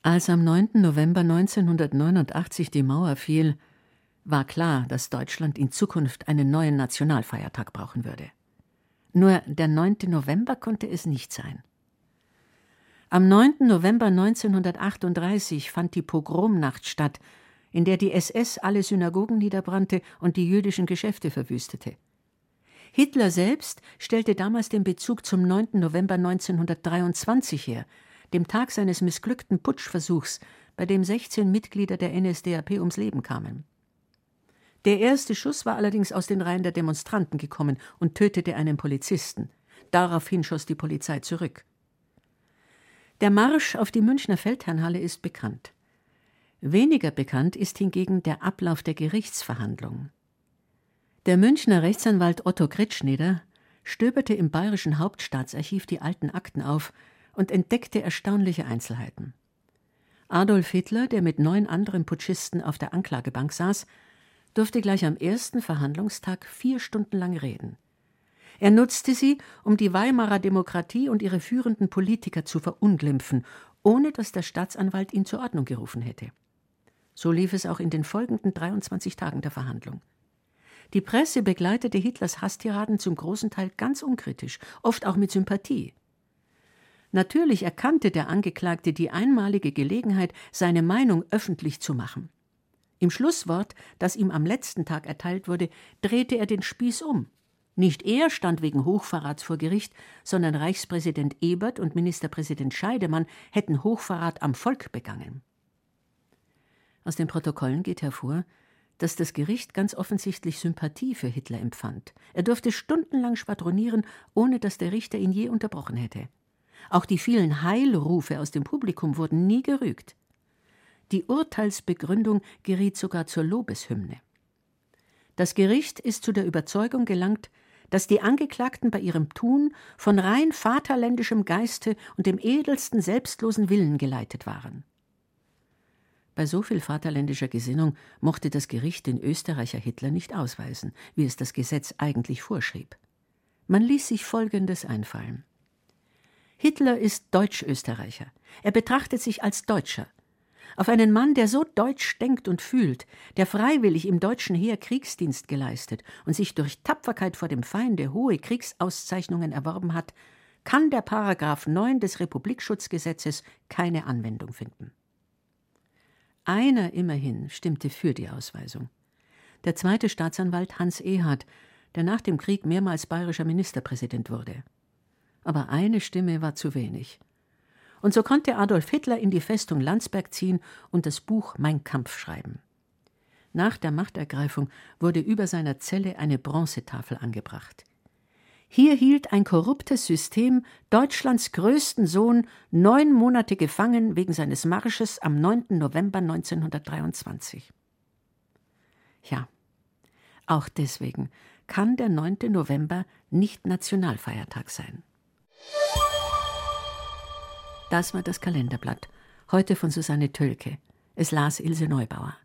Als am 9. November 1989 die Mauer fiel, war klar, dass Deutschland in Zukunft einen neuen Nationalfeiertag brauchen würde. Nur der 9. November konnte es nicht sein. Am 9. November 1938 fand die Pogromnacht statt, in der die SS alle Synagogen niederbrannte und die jüdischen Geschäfte verwüstete. Hitler selbst stellte damals den Bezug zum 9. November 1923 her, dem Tag seines missglückten Putschversuchs, bei dem 16 Mitglieder der NSDAP ums Leben kamen. Der erste Schuss war allerdings aus den Reihen der Demonstranten gekommen und tötete einen Polizisten. Daraufhin schoss die Polizei zurück. Der Marsch auf die Münchner Feldherrnhalle ist bekannt. Weniger bekannt ist hingegen der Ablauf der Gerichtsverhandlung. Der Münchner Rechtsanwalt Otto Kretschneder stöberte im Bayerischen Hauptstaatsarchiv die alten Akten auf und entdeckte erstaunliche Einzelheiten. Adolf Hitler, der mit 9 anderen Putschisten auf der Anklagebank saß, durfte gleich am ersten Verhandlungstag 4 Stunden lang reden. Er nutzte sie, um die Weimarer Demokratie und ihre führenden Politiker zu verunglimpfen, ohne dass der Staatsanwalt ihn zur Ordnung gerufen hätte. So lief es auch in den folgenden 23 Tagen der Verhandlung. Die Presse begleitete Hitlers Hasstiraden zum großen Teil ganz unkritisch, oft auch mit Sympathie. Natürlich erkannte der Angeklagte die einmalige Gelegenheit, seine Meinung öffentlich zu machen. Im Schlusswort, das ihm am letzten Tag erteilt wurde, drehte er den Spieß um. Nicht er stand wegen Hochverrats vor Gericht, sondern Reichspräsident Ebert und Ministerpräsident Scheidemann hätten Hochverrat am Volk begangen. Aus den Protokollen geht hervor, dass das Gericht ganz offensichtlich Sympathie für Hitler empfand. Er durfte stundenlang schwadronieren, ohne dass der Richter ihn je unterbrochen hätte. Auch die vielen Heilrufe aus dem Publikum wurden nie gerügt. Die Urteilsbegründung geriet sogar zur Lobeshymne. Das Gericht ist zu der Überzeugung gelangt, dass die Angeklagten bei ihrem Tun von rein vaterländischem Geiste und dem edelsten selbstlosen Willen geleitet waren. Bei so viel vaterländischer Gesinnung mochte das Gericht den Österreicher Hitler nicht ausweisen, wie es das Gesetz eigentlich vorschrieb. Man ließ sich Folgendes einfallen. Hitler ist Deutsch-Österreicher. Er betrachtet sich als Deutscher. Auf einen Mann, der so deutsch denkt und fühlt, der freiwillig im deutschen Heer Kriegsdienst geleistet und sich durch Tapferkeit vor dem Feinde hohe Kriegsauszeichnungen erworben hat, kann der Paragraph 9 des Republikschutzgesetzes keine Anwendung finden. Einer immerhin stimmte für die Ausweisung. Der zweite Staatsanwalt Hans Ehard, der nach dem Krieg mehrmals bayerischer Ministerpräsident wurde. Aber eine Stimme war zu wenig. Und so konnte Adolf Hitler in die Festung Landsberg ziehen und das Buch Mein Kampf schreiben. Nach der Machtergreifung wurde über seiner Zelle eine Bronzetafel angebracht. Hier hielt ein korruptes System Deutschlands größten Sohn 9 Monate gefangen wegen seines Marsches am 9. November 1923. Ja, auch deswegen kann der 9. November nicht Nationalfeiertag sein. Das war das Kalenderblatt, heute von Susanne Tölke. Es las Ilse Neubauer.